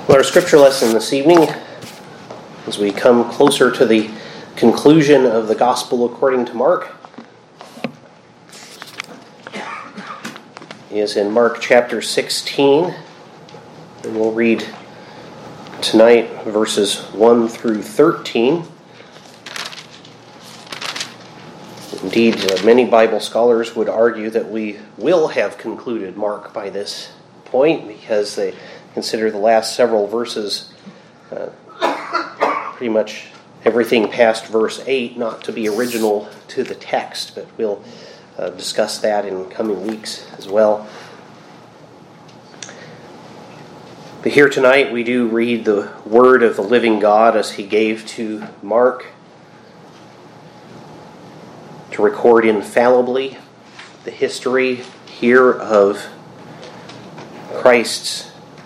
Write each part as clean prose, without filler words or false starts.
Well, our scripture lesson this evening, as we come closer to the conclusion of the Gospel according to Mark, is in Mark chapter 16. And we'll read tonight verses 1 through 13. Indeed, many Bible scholars would argue that we will have concluded Mark by this point because they consider the last several verses, pretty much everything past verse 8, not to be original to the text, but we'll discuss that in coming weeks as well. But here tonight we do read the word of the living God as he gave to Mark to record infallibly the history here of Christ's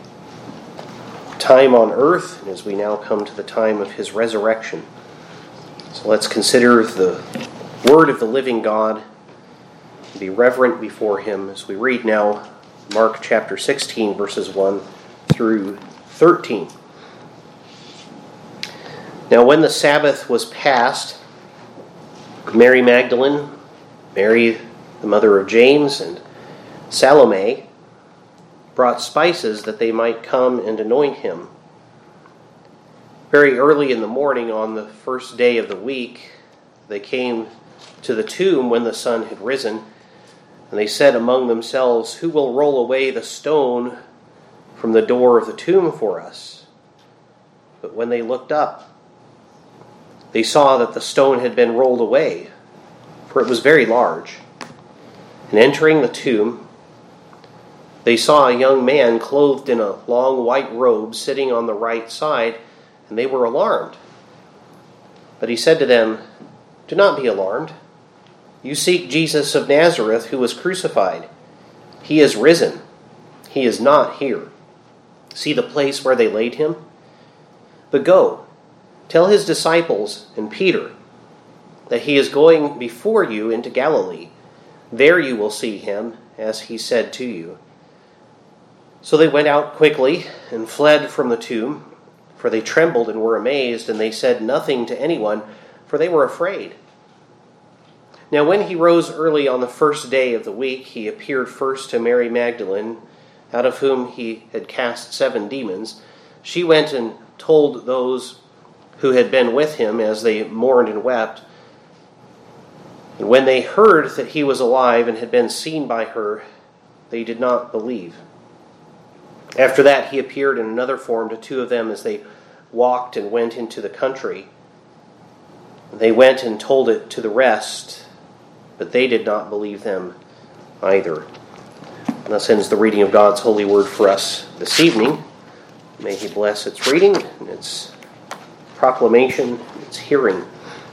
time on earth, and as we now come to the time of his resurrection. So let's consider the word of the living God and be reverent before him as we read now Mark chapter 16, verses 1 through 13. Now when the Sabbath was past, Mary Magdalene, Mary the mother of James, and Salome brought spices that they might come and anoint him. Very early in the morning on the first day of the week, they came to the tomb when the sun had risen, and they said among themselves, "Who will roll away the stone from the door of the tomb for us?" But when they looked up, they saw that the stone had been rolled away, for it was very large. And entering the tomb, they saw a young man clothed in a long white robe sitting on the right side, and they were alarmed. But he said to them, "Do not be alarmed. You seek Jesus of Nazareth, who was crucified. He is risen. He is not here. See the place where they laid him? But go, tell his disciples and Peter that he is going before you into Galilee. There you will see him, as he said to you." So they went out quickly and fled from the tomb, for they trembled and were amazed, and they said nothing to anyone, for they were afraid. Now when he rose early on the first day of the week, he appeared first to Mary Magdalene, out of whom he had cast 7 demons. She went and told those who had been with him as they mourned and wept. And when they heard that he was alive and had been seen by her, they did not believe. After that, he appeared in another form to 2 of them as they walked and went into the country. They went and told it to the rest, but they did not believe them either. And thus ends the reading of God's holy word for us this evening. May he bless its reading and its proclamation, its hearing.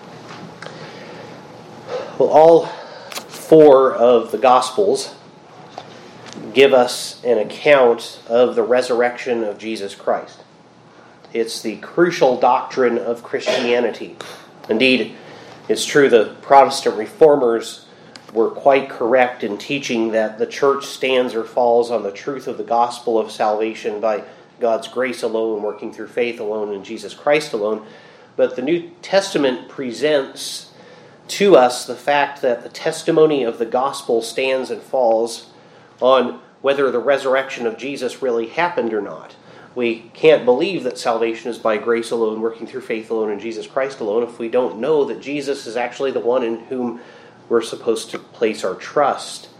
Well, all 4 of the Gospels give us an account of the resurrection of Jesus Christ. It's the crucial doctrine of Christianity. Indeed, it's true the Protestant reformers were quite correct in teaching that the church stands or falls on the truth of the gospel of salvation by God's grace alone, working through faith alone in Jesus Christ alone. But the New Testament presents to us the fact that the testimony of the gospel stands and falls on whether the resurrection of Jesus really happened or not. We can't believe that salvation is by grace alone, working through faith alone in Jesus Christ alone, if we don't know that Jesus is actually the one in whom we're supposed to place our trust.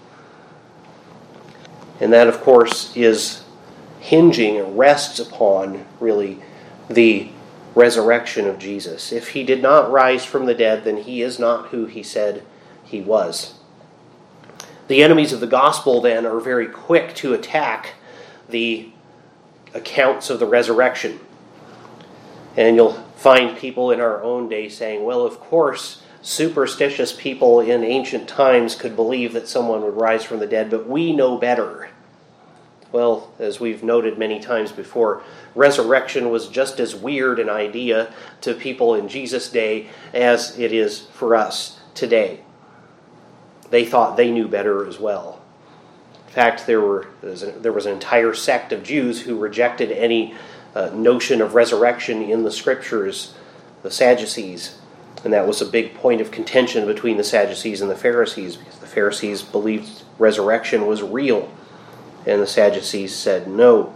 And that, of course, is hinging and rests upon, really, the resurrection of Jesus. If he did not rise from the dead, then he is not who he said he was. The enemies of the gospel, then, are very quick to attack the accounts of the resurrection. And you'll find people in our own day saying, well, of course, superstitious people in ancient times could believe that someone would rise from the dead, but we know better. Well, as we've noted many times before, resurrection was just as weird an idea to people in Jesus' day as it is for us today. They thought they knew better as well. In fact, there was an entire sect of Jews who rejected any notion of resurrection in the Scriptures, the Sadducees. And that was a big point of contention between the Sadducees and the Pharisees, because the Pharisees believed resurrection was real, and the Sadducees said no.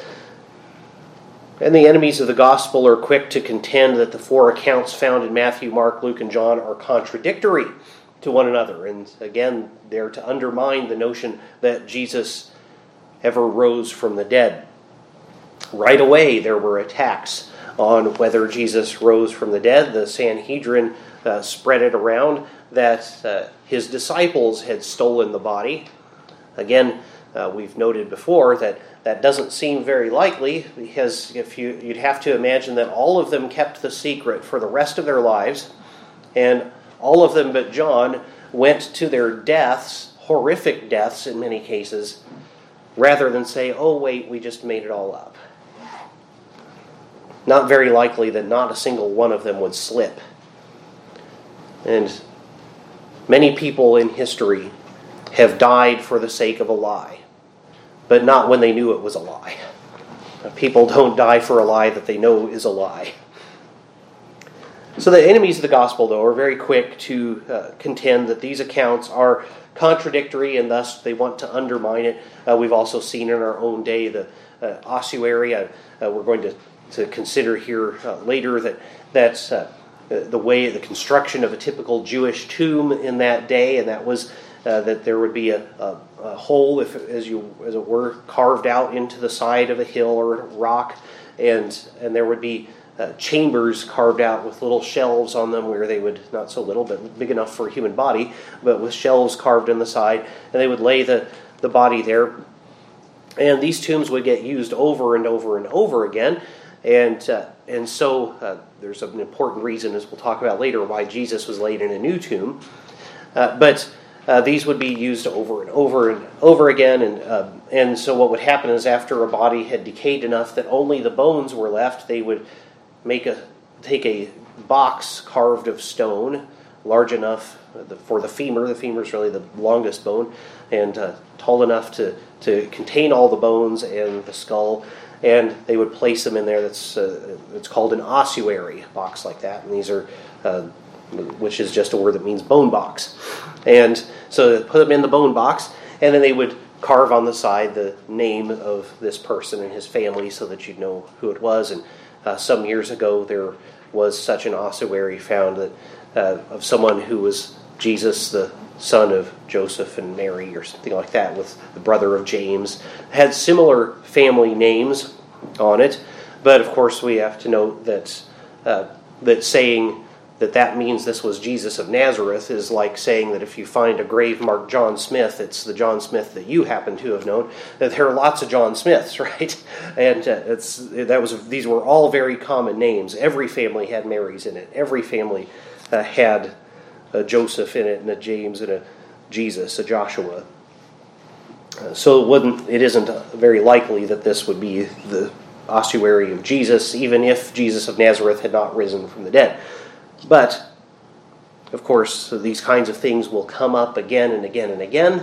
And the enemies of the gospel are quick to contend that the four accounts found in Matthew, Mark, Luke, and John are contradictory to one another. And again, they're to undermine the notion that Jesus ever rose from the dead. Right away, there were attacks on whether Jesus rose from the dead. The Sanhedrin spread it around that his disciples had stolen the body. Again, we've noted before that doesn't seem very likely, because you'd have to imagine that all of them kept the secret for the rest of their lives, and all of them but John went to their deaths, horrific deaths in many cases, rather than say, oh wait, we just made it all up. Not very likely that not a single one of them would slip. And many people in history have died for the sake of a lie, but not when they knew it was a lie. People don't die for a lie that they know is a lie. So the enemies of the gospel, though, are very quick to contend that these accounts are contradictory, and thus they want to undermine it. We've also seen in our own day the ossuary. We're going to consider here later that's the construction of a typical Jewish tomb in that day, and that was that there would be a hole, as it were, carved out into the side of a hill or a rock, and there would be chambers carved out with little shelves on them where they would, not so little, but big enough for a human body, but with shelves carved in the side, and they would lay the body there. And these tombs would get used over and over and over again, and so there's an important reason, as we'll talk about later, why Jesus was laid in a new tomb. But these would be used over and over and over again, and so what would happen is after a body had decayed enough that only the bones were left, they would take a box carved of stone, large enough for the femur. The femur is really the longest bone, and tall enough to contain all the bones and the skull, and they would place them in there. It's called an ossuary, a box like that, and these are which is just a word that means bone box. And so they put them in the bone box, and then they would carve on the side the name of this person and his family so that you'd know who it was. And some years ago, there was such an ossuary found that of someone who was Jesus, the son of Joseph and Mary, or something like that, with the brother of James. Had similar family names on it, but of course we have to note that saying that means this was Jesus of Nazareth is like saying that if you find a grave marked John Smith, it's the John Smith that you happen to have known. That there are lots of John Smiths, right? And these were all very common names. Every family had Marys in it. Every family had a Joseph in it, and a James, and a Jesus, a Joshua. So it isn't very likely that this would be the ossuary of Jesus, even if Jesus of Nazareth had not risen from the dead. But, of course, these kinds of things will come up again and again and again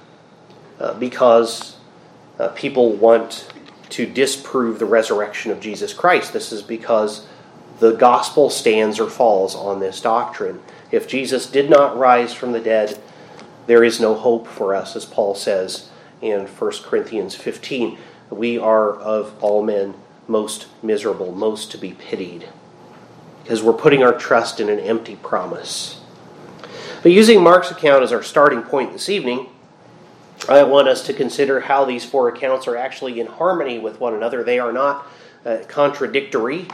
because people want to disprove the resurrection of Jesus Christ. This is because the gospel stands or falls on this doctrine. If Jesus did not rise from the dead, there is no hope for us, as Paul says in 1 Corinthians 15. We are of all men most miserable, most to be pitied, because we're putting our trust in an empty promise. But using Mark's account as our starting point this evening, I want us to consider how these four accounts are actually in harmony with one another. They are not contradictory.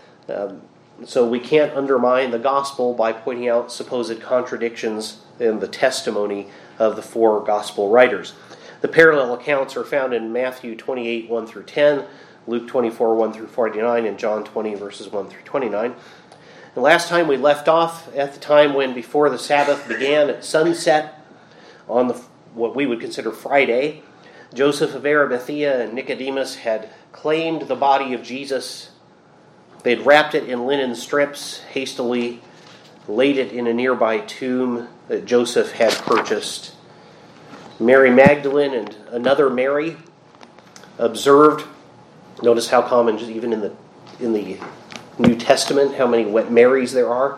So we can't undermine the gospel by pointing out supposed contradictions in the testimony of the four gospel writers. The parallel accounts are found in Matthew 28, 1 through 10, Luke 24, 1 through 49, and John 20, verses 1 through 29. And last time we left off at the time when before the Sabbath began at sunset on what we would consider Friday, Joseph of Arimathea and Nicodemus had claimed the body of Jesus. They'd wrapped it in linen strips, hastily laid it in a nearby tomb that Joseph had purchased. Mary Magdalene and another Mary observed Notice how common, just even in the New Testament, how many Marys there are.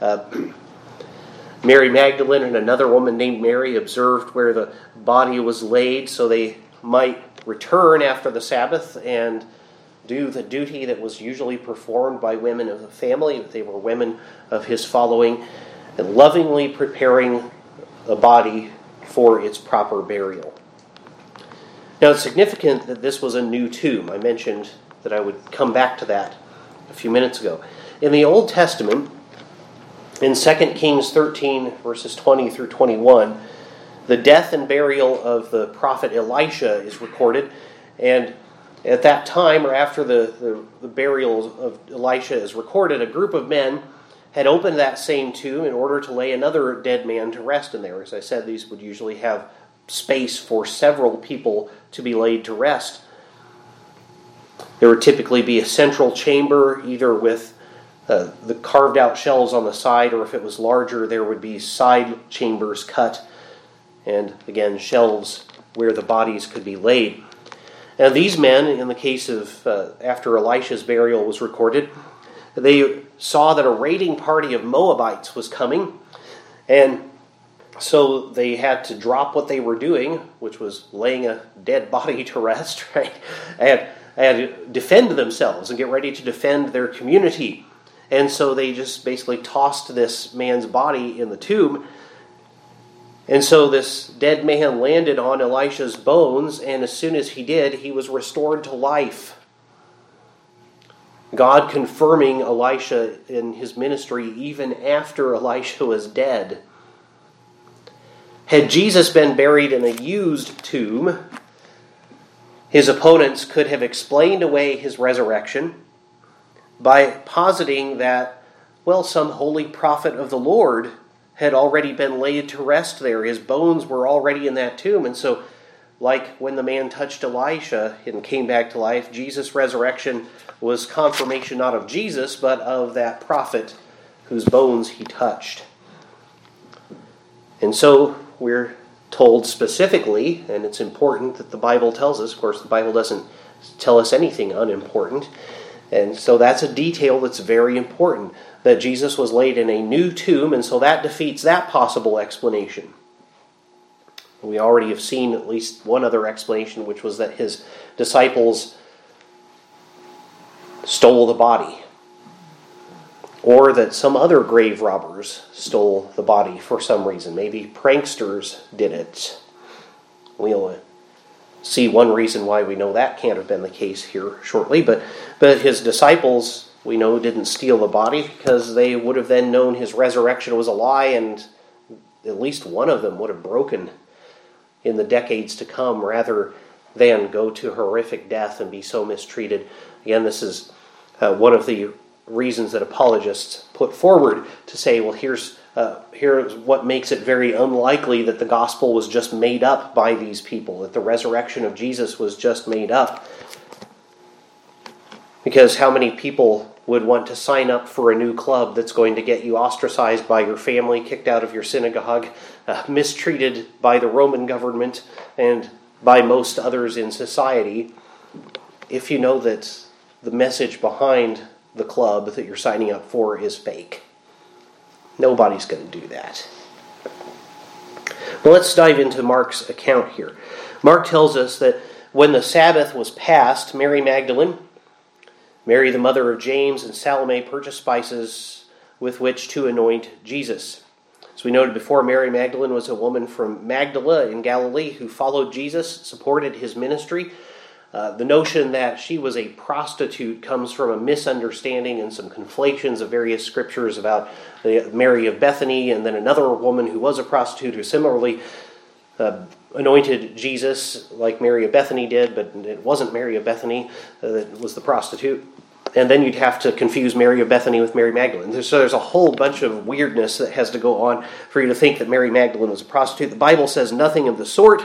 Mary Magdalene and another woman named Mary observed where the body was laid so they might return after the Sabbath and do the duty that was usually performed by women of the family. They were women of his following, and lovingly preparing the body for its proper burial. Now, it's significant that this was a new tomb. I mentioned that I would come back to that a few minutes ago. In the Old Testament, in 2 Kings 13, verses 20 through 21, the death and burial of the prophet Elisha is recorded, and at that time, or after the burial of Elisha is recorded, a group of men had opened that same tomb in order to lay another dead man to rest in there. As I said, these would usually have space for several people to be laid to rest. There would typically be a central chamber, either with the carved out shelves on the side, or if it was larger, there would be side chambers cut, and again, shelves where the bodies could be laid. Now, these men, in the case of after Elisha's burial was recorded, they saw that a raiding party of Moabites was coming, and so they had to drop what they were doing, which was laying a dead body to rest, right, and defend themselves and get ready to defend their community. And so they just basically tossed this man's body in the tomb. And so this dead man landed on Elisha's bones, and as soon as he did, he was restored to life. God confirming Elisha in his ministry even after Elisha was dead. Had Jesus been buried in a used tomb, his opponents could have explained away his resurrection by positing that, well, some holy prophet of the Lord had already been laid to rest there. His bones were already in that tomb. And so, like when the man touched Elisha and came back to life, Jesus' resurrection was confirmation not of Jesus, but of that prophet whose bones he touched. And so we're told specifically, and it's important that the Bible tells us, of course the Bible doesn't tell us anything unimportant, and so that's a detail that's very important, that Jesus was laid in a new tomb, and so that defeats that possible explanation. We already have seen at least one other explanation, which was that his disciples stole the body, or that some other grave robbers stole the body for some reason. Maybe pranksters did it. We'll see one reason why we know that can't have been the case here shortly, but his disciples, we know, didn't steal the body because they would have then known his resurrection was a lie, and at least one of them would have broken in the decades to come rather than go to horrific death and be so mistreated. Again, this is one of the reasons that apologists put forward to say, well, here's what makes it very unlikely that the gospel was just made up by these people, that the resurrection of Jesus was just made up. Because how many people would want to sign up for a new club that's going to get you ostracized by your family, kicked out of your synagogue, mistreated by the Roman government and by most others in society, if you know that the message behind the club that you're signing up for is fake? Nobody's going to do that. Well, let's dive into Mark's account here. Mark tells us that when the Sabbath was passed, Mary Magdalene, Mary the mother of James, and Salome purchased spices with which to anoint Jesus. As we noted before, Mary Magdalene was a woman from Magdala in Galilee who followed Jesus, supported his ministry. The notion that she was a prostitute comes from a misunderstanding and some conflations of various scriptures about Mary of Bethany, and then another woman who was a prostitute who similarly anointed Jesus like Mary of Bethany did, but it wasn't Mary of Bethany that was the prostitute. And then you'd have to confuse Mary of Bethany with Mary Magdalene. So there's a whole bunch of weirdness that has to go on for you to think that Mary Magdalene was a prostitute. The Bible says nothing of the sort.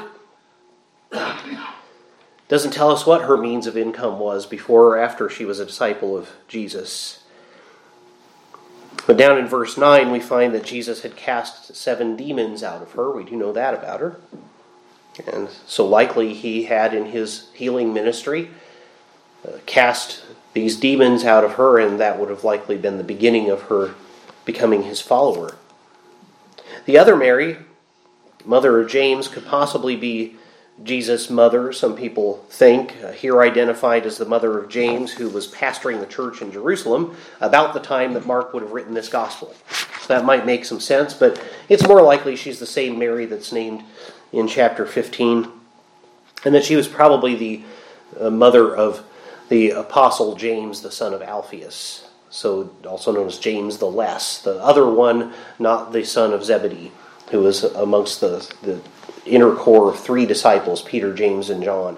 Doesn't tell us what her means of income was before or after she was a disciple of Jesus. But down in verse 9, we find that Jesus had cast 7 demons out of her. We do know that about her. And so likely he had in his healing ministry cast these demons out of her, and that would have likely been the beginning of her becoming his follower. The other Mary, mother of James, could possibly be Jesus' mother, some people think, here identified as the mother of James, who was pastoring the church in Jerusalem about the time that Mark would have written this gospel. So that might make some sense, but it's more likely she's the same Mary that's named in chapter 15, and that she was probably the mother of the apostle James, the son of Alphaeus, so also known as James the Less, the other one, not the son of Zebedee, who was amongst the inner core of three disciples, Peter, James, and John.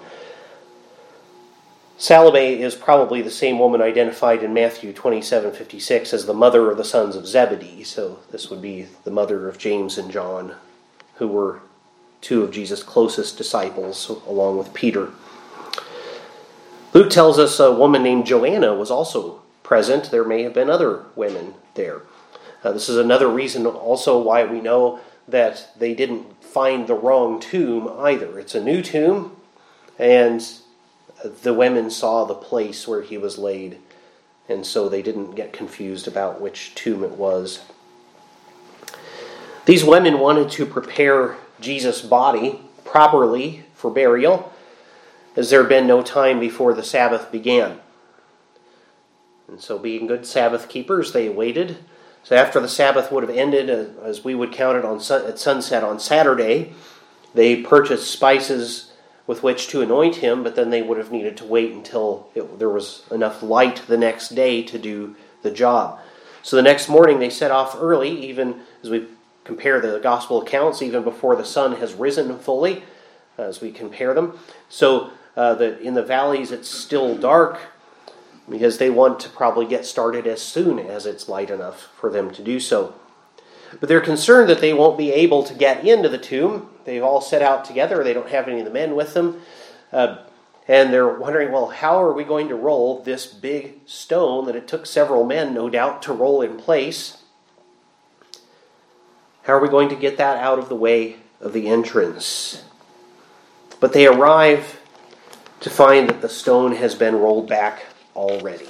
Salome is probably the same woman identified in Matthew 27:56 as the mother of the sons of Zebedee, so this would be the mother of James and John, who were two of Jesus' closest disciples, along with Peter. Luke tells us a woman named Joanna was also present. There may have been other women there. This is another reason also why we know that they didn't find the wrong tomb either. It's a new tomb, and the women saw the place where he was laid, and so they didn't get confused about which tomb it was. These women wanted to prepare Jesus' body properly for burial, as there had been no time before the Sabbath began. And so being good Sabbath keepers, they waited. So after the Sabbath would have ended, as we would count it at sunset on Saturday, they purchased spices with which to anoint him, but then they would have needed to wait until there was enough light the next day to do the job. So the next morning they set off early, even as we compare the gospel accounts, even before the sun has risen fully, as we compare them. So that in the valleys it's still dark, because they want to probably get started as soon as it's light enough for them to do so. But they're concerned that they won't be able to get into the tomb. They've all set out together. They don't have any of the men with them. And they're wondering, well, how are we going to roll this big stone that it took several men, no doubt, to roll in place? How are we going to get that out of the way of the entrance? But they arrive to find that the stone has been rolled back already.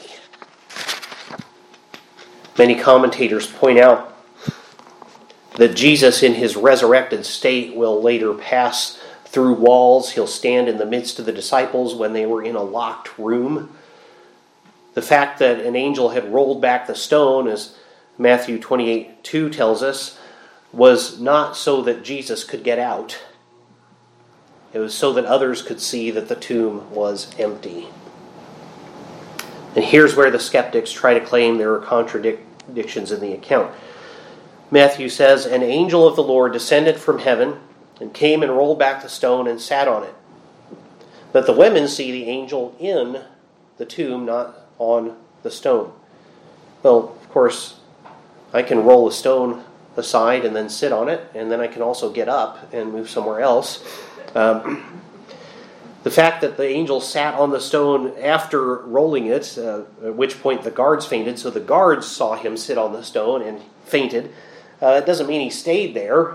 Many commentators point out that Jesus in his resurrected state will later pass through walls. He'll stand in the midst of the disciples when they were in a locked room. The fact that an angel had rolled back the stone, as Matthew 28:2 tells us, was not so that Jesus could get out. It was so that others could see that the tomb was empty. And here's where the skeptics try to claim there are contradictions in the account. Matthew says, "An angel of the Lord descended from heaven and came and rolled back the stone and sat on it. But the women see the angel in the tomb, not on the stone." Well, of course, I can roll a stone aside and then sit on it, and then I can also get up and move somewhere else. The fact that the angel sat on the stone after rolling it, at which point the guards fainted, so the guards saw him sit on the stone and fainted, that doesn't mean he stayed there.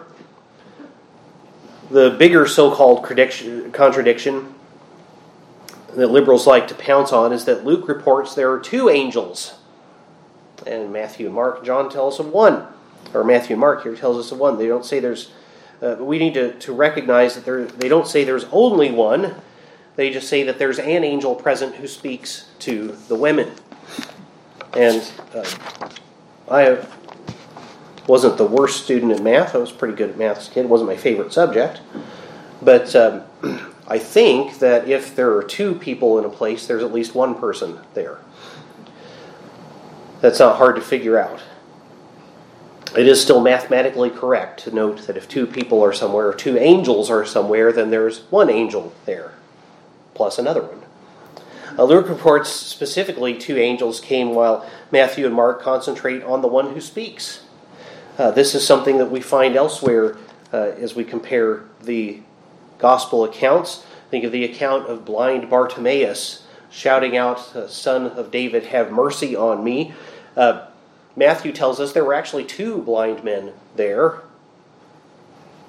The bigger so-called contradiction that liberals like to pounce on is that Luke reports there are two angels. And Matthew and Mark, John tell us of one. Or Matthew and Mark here tells us of one. They don't say there's... we need to recognize that they don't say there's only one. They just say that there's an angel present who speaks to the women. And I wasn't the worst student in math. I was pretty good at math as a kid. It wasn't my favorite subject. But I think that if there are two people in a place, there's at least one person there. That's not hard to figure out. It is still mathematically correct to note that if two people are somewhere, or two angels are somewhere, then there's one angel there, plus another one. Luke reports specifically two angels came while Matthew and Mark concentrate on the one who speaks. This is something that we find elsewhere as we compare the gospel accounts. Think of the account of blind Bartimaeus shouting out, "Son of David, have mercy on me." Matthew tells us there were actually two blind men there.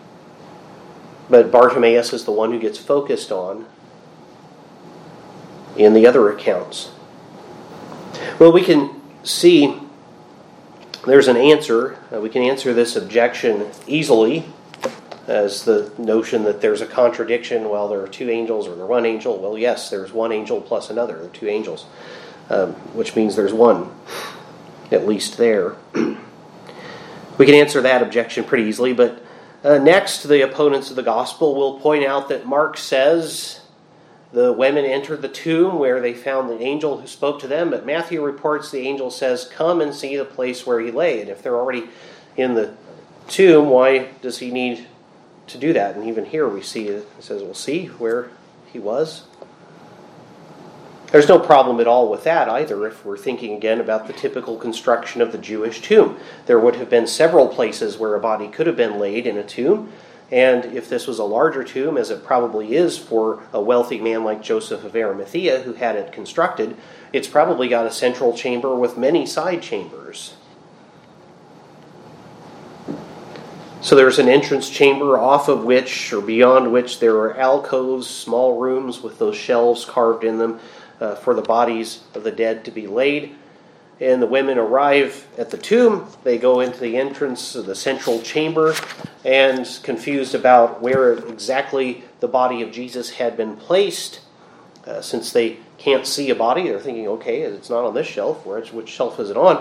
But Bartimaeus is the one who gets focused on. in the other accounts? Well, we can see there's an answer. We can answer this objection easily as the notion that there's a contradiction. Well, there are two angels or there's one angel. Well, yes, there's one angel plus another. There are two angels, which means there's one, at least there. We can answer that objection pretty easily, but next, the opponents of the gospel will point out that Mark says the women entered the tomb where they found the angel who spoke to them, but Matthew reports the angel says, "Come and see the place where he lay." And if they're already in the tomb, why does he need to do that? And even here we see it says, "We'll see where he was." There's no problem at all with that either if we're thinking again about the typical construction of the Jewish tomb. There would have been several places where a body could have been laid in a tomb, and if this was a larger tomb, as it probably is for a wealthy man like Joseph of Arimathea who had it constructed, it's probably got a central chamber with many side chambers. So there's an entrance chamber off of which, or beyond which, there are alcoves, small rooms with those shelves carved in them, for the bodies of the dead to be laid. And the women arrive at the tomb. They go into the entrance of the central chamber and confused about where exactly the body of Jesus had been placed. Since they can't see a body, they're thinking, okay, it's not on this shelf. Which shelf is it on?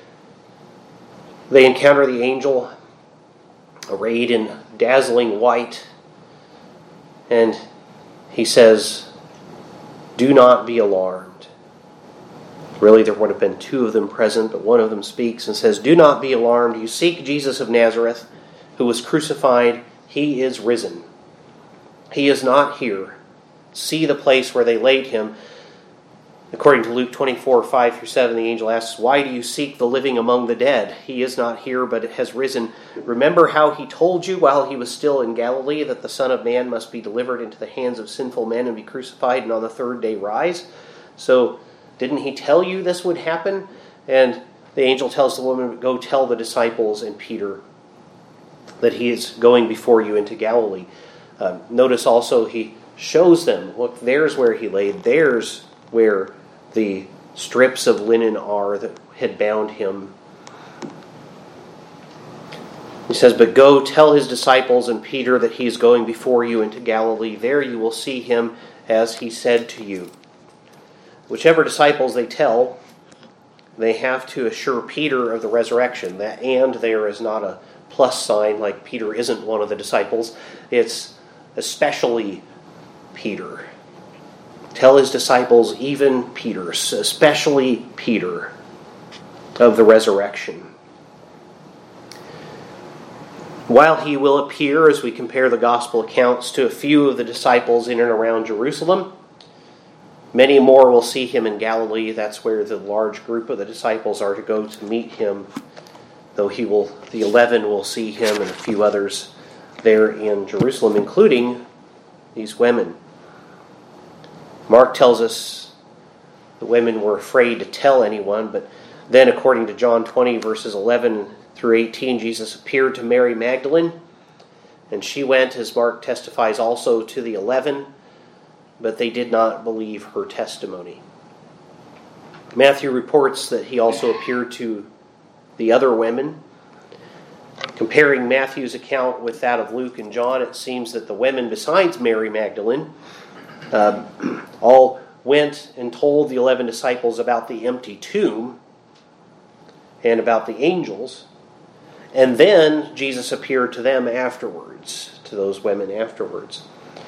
They encounter the angel arrayed in dazzling white, and he says, "Do not be alarmed." Really, there would have been two of them present, but one of them speaks and says, "Do not be alarmed. You seek Jesus of Nazareth, who was crucified. He is risen. He is not here. See the place where they laid him." According to Luke 24, 5-7, the angel asks, "Why do you seek the living among the dead? He is not here, but has risen. Remember how he told you while he was still in Galilee that the Son of Man must be delivered into the hands of sinful men and be crucified and on the third day rise." So, didn't he tell you this would happen? And the angel tells the woman, "Go tell the disciples and Peter that he is going before you into Galilee." Notice also he shows them, look, there's where he laid, there's where the strips of linen are that had bound him. He says, "But go tell his disciples and Peter that he is going before you into Galilee. There you will see him as he said to you." Whichever disciples they tell, they have to assure Peter of the resurrection. That "and" there is not a plus sign like Peter isn't one of the disciples. It's especially Peter. Tell his disciples, even Peter, especially Peter, of the resurrection. While he will appear, as we compare the gospel accounts, to a few of the disciples in and around Jerusalem, many more will see him in Galilee. That's where the large group of the disciples are to go to meet him, though the 11 will see him and a few others there in Jerusalem, including these women. Mark tells us the women were afraid to tell anyone, but then according to John 20, verses 11 through 18, Jesus appeared to Mary Magdalene, and she went, as Mark testifies, also to the 11, but they did not believe her testimony. Matthew reports that he also appeared to the other women. Comparing Matthew's account with that of Luke and John, it seems that the women, besides Mary Magdalene, all went and told the 11 disciples about the empty tomb and about the angels. And then Jesus appeared to them afterwards, to those women afterwards.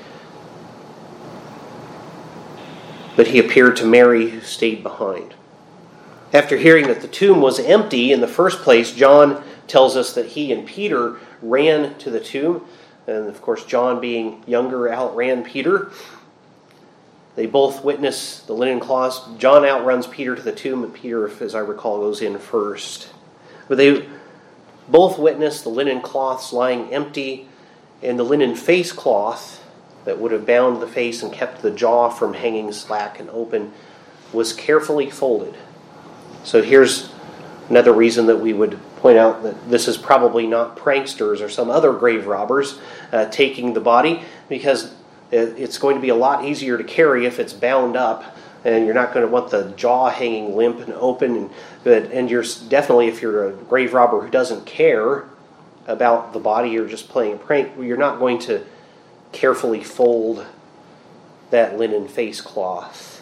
But he appeared to Mary, who stayed behind. After hearing that the tomb was empty in the first place, John tells us that he and Peter ran to the tomb. And of course, John, being younger, outran Peter. They both witness the linen cloths. John outruns Peter to the tomb, and Peter, as I recall, goes in first. But they both witness the linen cloths lying empty, and the linen face cloth that would have bound the face and kept the jaw from hanging slack and open was carefully folded. So here's another reason that we would point out that this is probably not pranksters or some other grave robbers taking the body, because it's going to be a lot easier to carry if it's bound up and you're not going to want the jaw hanging limp and open. And you're definitely, if you're a grave robber who doesn't care about the body, you're just playing a prank, you're not going to carefully fold that linen face cloth.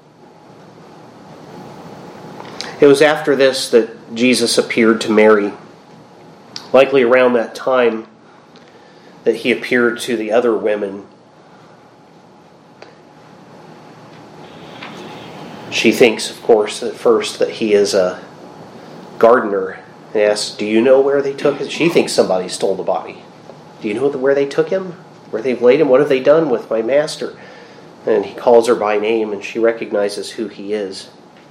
It was after this that Jesus appeared to Mary. Likely around that time that he appeared to the other women. She thinks, of course, at first that he is a gardener, and asks, "Do you know where they took it?" She thinks somebody stole the body. "Do you know where they took him? Where they've laid him? What have they done with my master?" And he calls her by name, and she recognizes who he is.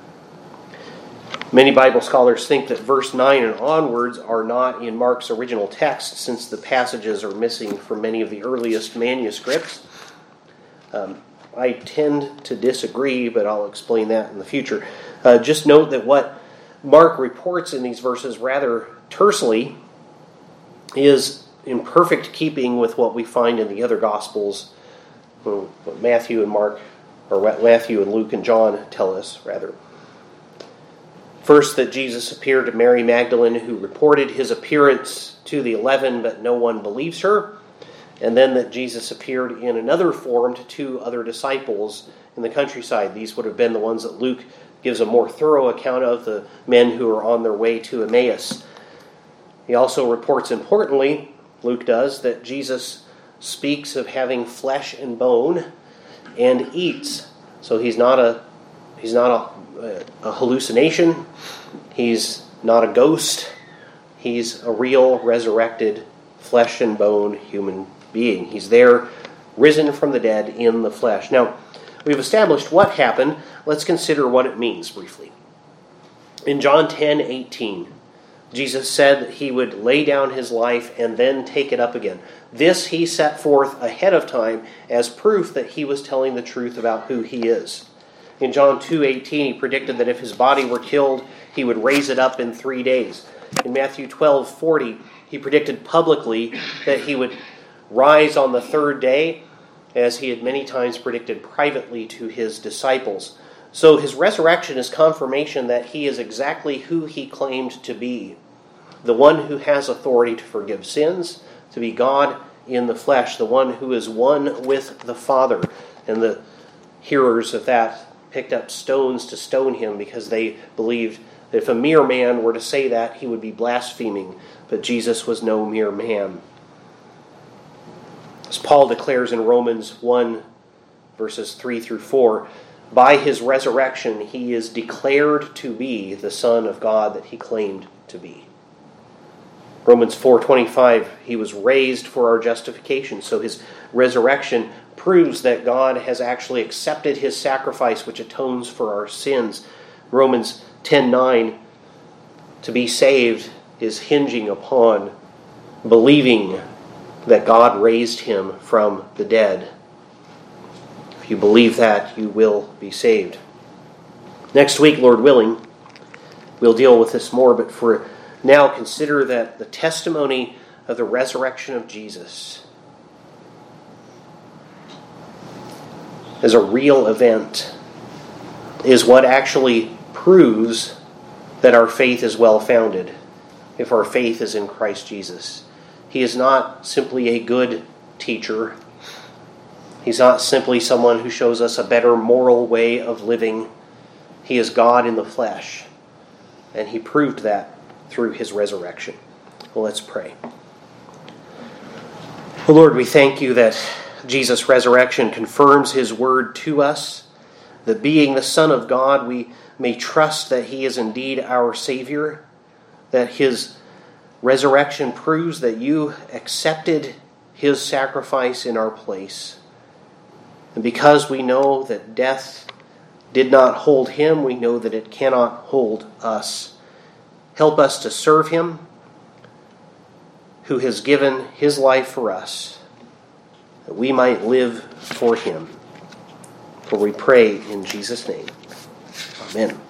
Many Bible scholars think that verse 9 and onwards are not in Mark's original text, since the passages are missing from many of the earliest manuscripts. I tend to disagree, but I'll explain that in the future. Just note that what Mark reports in these verses rather tersely is in perfect keeping with what we find in the other Gospels, what Matthew and Mark, or what Matthew and Luke and John tell us, rather. First, that Jesus appeared to Mary Magdalene, who reported his appearance to the 11, but no one believes her. And then that Jesus appeared in another form to 2 other disciples in the countryside. These would have been the ones that Luke gives a more thorough account of, the men who are on their way to Emmaus. He also reports, importantly, Luke does, that Jesus speaks of having flesh and bone and eats. So he's not a hallucination. He's not a ghost. He's a real resurrected flesh and bone human being. He's there, risen from the dead in the flesh. Now, we've established what happened. Let's consider what it means briefly. In John 10:18, Jesus said that he would lay down his life and then take it up again. This he set forth ahead of time as proof that he was telling the truth about who he is. In John 2:18, he predicted that if his body were killed, he would raise it up in 3 days. In Matthew 12:40, he predicted publicly that he would rise on the 3rd day, as he had many times predicted privately to his disciples. So his resurrection is confirmation that he is exactly who he claimed to be. The one who has authority to forgive sins, to be God in the flesh, the one who is one with the Father. And the hearers of that picked up stones to stone him because they believed that if a mere man were to say that, he would be blaspheming. But Jesus was no mere man. As Paul declares in Romans 1, verses 3 through 4, by his resurrection he is declared to be the Son of God that he claimed to be. Romans 4:25, he was raised for our justification. So his resurrection proves that God has actually accepted his sacrifice, which atones for our sins. Romans 10:9, to be saved is hinging upon believing that God raised him from the dead. If you believe that, you will be saved. Next week, Lord willing, we'll deal with this more, but for now, consider that the testimony of the resurrection of Jesus as a real event is what actually proves that our faith is well-founded, if our faith is in Christ Jesus. He is not simply a good teacher. He's not simply someone who shows us a better moral way of living. He is God in the flesh, and he proved that through his resurrection. Well, let's pray. Oh, Lord, we thank you that Jesus' resurrection confirms his word to us, that being the Son of God, we may trust that he is indeed our Savior, that his resurrection proves that you accepted his sacrifice in our place. And because we know that death did not hold him, we know that it cannot hold us. Help us to serve him, who has given his life for us, that we might live for him. For we pray in Jesus' name. Amen.